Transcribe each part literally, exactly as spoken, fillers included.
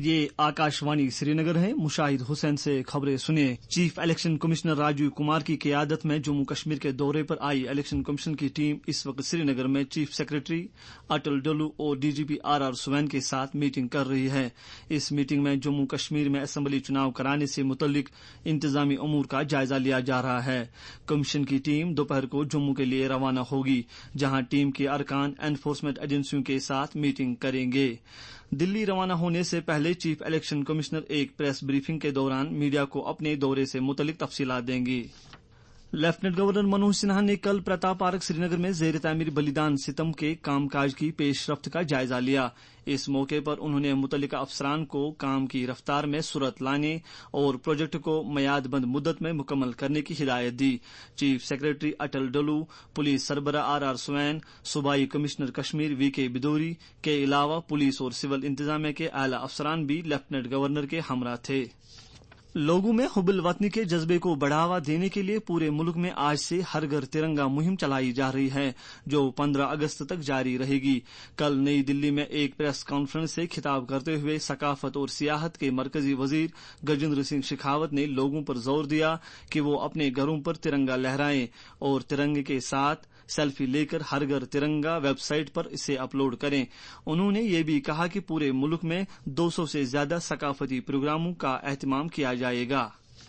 ये आकाशवाणी श्रीनगर है। मुशाहिद हुसैन से खबरें सुनिए। Chief election commissioner Rajiv Kumar की क़यादत में जम्मू कश्मीर के दौरे पर आई इलेक्शन कमीशन की टीम इस वक्त श्रीनगर में चीफ सेक्रेटरी अटल डल्लू और डीजीपी आर आर सुवैन के साथ मीटिंग कर रही है। इस मीटिंग में जम्मू कश्मीर में असेंबली चुनाव कराने से मुतल्लिक इंतजामी अमूर का जायजा लिया जा रहा है। कमीशन की टीम दोपहर को जम्मू के लिए रवाना होगी, जहां टीम के अरकान एनफोर्समेंट एजेंसियों के साथ मीटिंग करेंगे। दिल्ली रवाना होने से पहले चीफ इलेक्शन कमिश्नर एक प्रेस ब्रीफिंग के दौरान मीडिया को अपने दौरे से मुतल्लिक तफसीलात देंगे। लेफ्टिनेंट गवर्नर मनोज सिन्हा ने कल प्रताप पार्क श्रीनगर में जेर तामीर बलिदान सितम के कामकाज की पेशरफ्त का जायजा लिया। इस मौके पर उन्होंने मुतल्लिका अफसरान को काम की रफ्तार में सुरत लाने और प्रोजेक्ट को मयादबंद मुद्दत में मुकम्मल करने की हिदायत दी। Chief secretary Atal Dulloo, police सरबरा आर आर सुवैन, सूबाई कमिश्नर कश्मीर वी के बिदोरी के अलावा पुलिस और सिविल इंतजामिया के आला अफसरान भी लेफ्टिनेंट गवर्नर के हमरा थे। लोगों में हुब्बुल वतनी के जज्बे को बढ़ावा देने के लिए पूरे मुल्क में आज से हर घर तिरंगा मुहिम चलाई जा रही है, जो पंद्रह अगस्त तक जारी रहेगी। कल नई दिल्ली में एक प्रेस कॉन्फ्रेंस से खिताब करते हुए सकाफत और सियाहत के मरकजी वजीर गजेंद्र सिंह शेखावत ने लोगों पर जोर दिया कि वो अपने घरों पर तिरंगा लहराएं और तिरंगे के साथ सेल्फी लेकर हर घर तिरंगा वेबसाइट पर इसे अपलोड करें। उन्होंने ये भी कहा कि पूरे मुल्क में दो सौ से ज्यादा सकाफती प्रोग्रामों का एहतमाम किया जाएगा।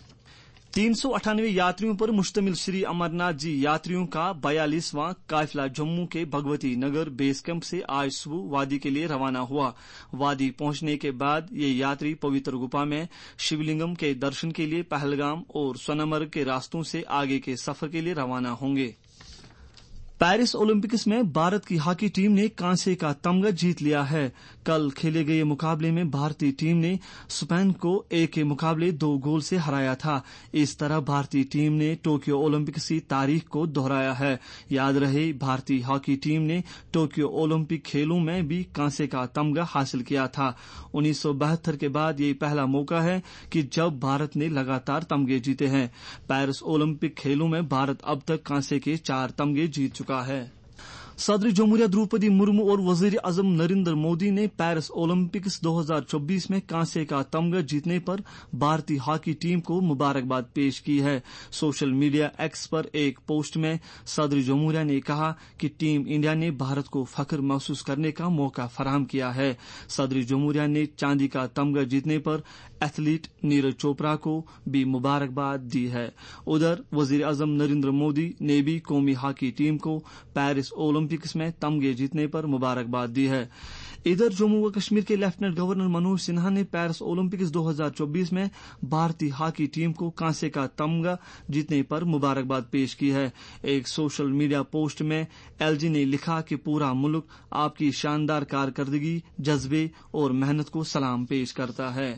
तीन सौ अठानवे यात्रियों पर मुश्तमिल श्री अमरनाथ जी यात्रियों का बयालीसवां काफिला जम्मू के भगवती नगर बेस कैंप से आज सुबह वादी के लिए रवाना हुआ। वादी पहुंचने के बाद ये यात्री पवित्र गुफा में शिवलिंगम के दर्शन के लिए पहलगाम और सोनमर्ग के रास्तों से आगे के सफर के लिए रवाना होंगे। पेरिस ओलंपिक्स में भारत की हॉकी टीम ने कांसे का तमगा जीत लिया है। कल खेले गए मुकाबले में भारतीय टीम ने स्पेन को एक के मुकाबले दो गोल से हराया था। इस तरह भारतीय टीम ने टोक्यो ओलंपिक्स की तारीख को दोहराया है। याद रहे, भारतीय हॉकी टीम ने टोक्यो ओलंपिक खेलों में भी कांसे का तमगा हासिल किया था। उन्नीस सौ बहत्तर के बाद ये पहला मौका है कि जब भारत ने लगातार तमगे जीते हैं। पेरिस ओलंपिक खेलों में भारत अब तक कांसे के चार तमगे जीत चुका है। सदर जमहूरिया द्रौपदी मुर्मू और वजीर आजम नरेंद्र मोदी ने पेरिस ओलंपिक्स दो हज़ार चौबीस में कांसे का तमगा जीतने पर भारतीय हॉकी टीम को मुबारकबाद पेश की है। सोशल मीडिया एक्स पर एक पोस्ट में सदर जमहूरिया ने कहा कि टीम इंडिया ने भारत को फख्र महसूस करने का मौका फराहम किया है। सदर जमहूरिया ने चांदी का तमगा जीतने पर एथलीट नीरज चोपड़ा को भी मुबारकबाद दी है। उधर वजीर आजम नरेंद्र मोदी ने भी कौमी हॉकी टीम को पेरिस ओलंपिक्स में तमगे जीतने पर मुबारकबाद दी है। इधर जम्मू व कश्मीर के लेफ्टिनेंट गवर्नर मनोज सिन्हा ने पेरिस ओलंपिक्स दो हज़ार चौबीस में भारतीय हॉकी टीम को कांसे का तमगा जीतने पर मुबारकबाद पेश की है। एक सोशल मीडिया पोस्ट में एलजी ने लिखा कि पूरा मुल्क आपकी शानदार कारकर्दगी, जज्बे और मेहनत को सलाम पेश करता है।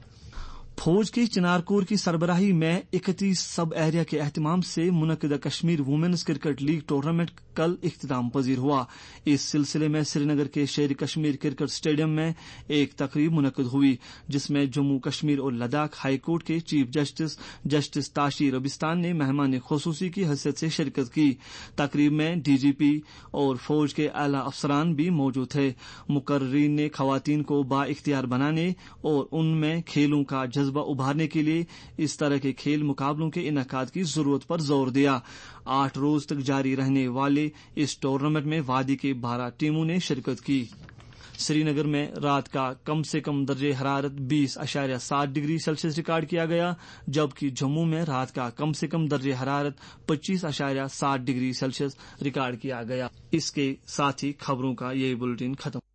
फौज की चिनारकोर की सरबराही में इकतीस सब एरिया के एहतमाम से मुनक्किदा Kashmir women's cricket league tournament कल इख्तिताम पजीर हुआ। इस सिलसिले में श्रीनगर के शेर कश्मीर क्रिकेट स्टेडियम में एक तकरीब मुनक्किद हुई, जिसमें जम्मू कश्मीर और लद्दाख हाईकोर्ट के chief justice justice Tashi Rabstan ने मेहमान खुसूसी की हैसियत से शिरकत की। तकरीब में डीजीपी और फौज के आला अफसरान भी मौजूद थे। मुकर्रीन ने खवातीन को बाइख्तियार बनाने और उनमें खेलों का जज्बा उभारने के लिए इस तरह के खेल मुकाबलों के इनेकाद की जरूरत पर जोर दिया। आठ रोज तक जारी रहने वाले इस टूर्नामेंट में वादी के बारह टीमों ने शिरकत की। श्रीनगर में रात का कम से कम दर्जे हरारत बीस अशारिया सात डिग्री सेल्सियस रिकॉर्ड किया गया, जबकि जम्मू में रात का कम से कम दर्जे हरारत पच्चीस अशारिया सात डिग्री सेल्सियस रिकॉर्ड किया गया। इसके साथ ही खबरों का ये बुलेटिन खत्म।